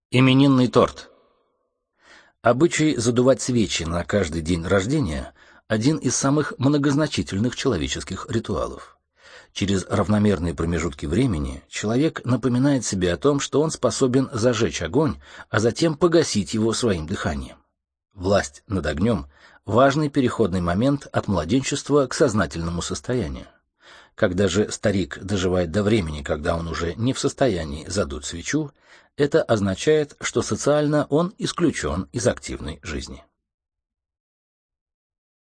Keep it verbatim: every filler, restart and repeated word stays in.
Именинный торт. Обычай задувать свечи на каждый день рождения – один из самых многозначительных человеческих ритуалов. Через равномерные промежутки времени человек напоминает себе о том, что он способен зажечь огонь, а затем погасить его своим дыханием. Власть над огнем – важный переходный момент от младенчества к сознательному состоянию. Когда же старик доживает до времени, когда он уже не в состоянии задуть свечу, это означает, что социально он исключен из активной жизни.